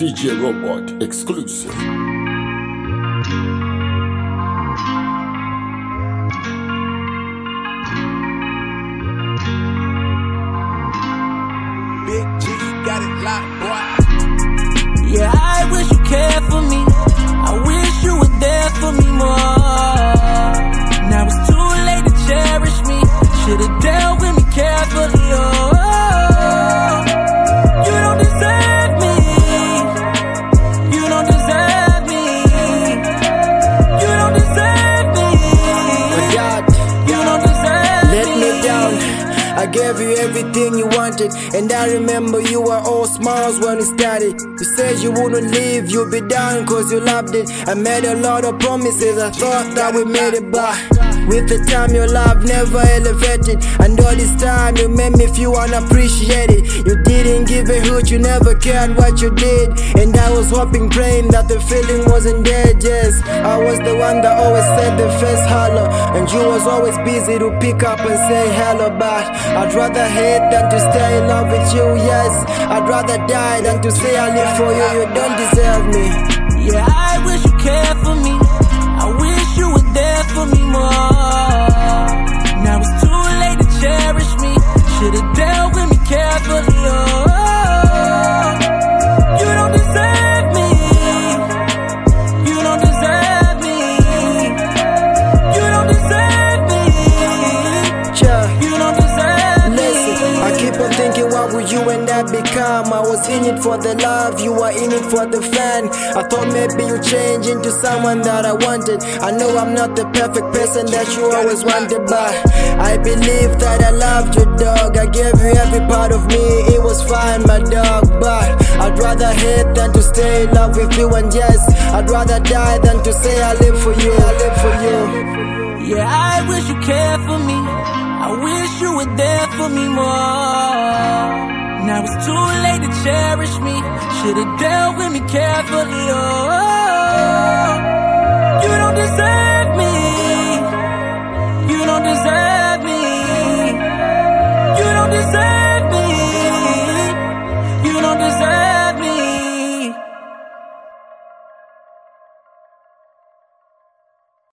DJ Robot exclusive. Big G got it locked, boy. Yeah, I wish you cared for me. I wish you were there for me more. Now it's too late to cherish me. Should've dealt with me carefully. Oh, you don't deserve me. You don't deserve me. You don't deserve me. My God, You don't deserve let me down. I gave you everything you wanted, and I remember you were all smiles when we started. You said you wouldn't leave, you'd be down cause you loved it. I made a lot of promises, I thought that we made it, but with the time your love never elevated. And all this time you made me feel unappreciated. You didn't give a hoot, you never cared what you did. And I was hoping, praying that the feeling wasn't dead, yes. I was the one that always said the first hello, and you was always busy to pick up and say hello, but I'd rather hate than to stay in love with you, yes. I'd rather die than to say I live for you. You don't deserve me. Yeah, I wish you cared for me. I wish you were there for me more. Now it's too late to cherish me. Should've dealt with me carefully. Oh, you don't deserve me. You don't deserve me. You don't deserve me. You don't deserve me. Listen, I keep on thinking, what would you and I become? I was in it for the love, you were in it for the fan. I thought maybe you change into someone that I wanted. I know I'm not the perfect person that you always wanted, but I believe that I loved you, dog. I gave you every part of me, it was fine, my dog. But I'd rather hate than to stay in love with you, and yes, I'd rather die than to say I live for you, I live for you. Yeah, I wish you cared for me. I wish you were there for me more. Now it's too late to cherish me. Should've dealt with me carefully. Oh.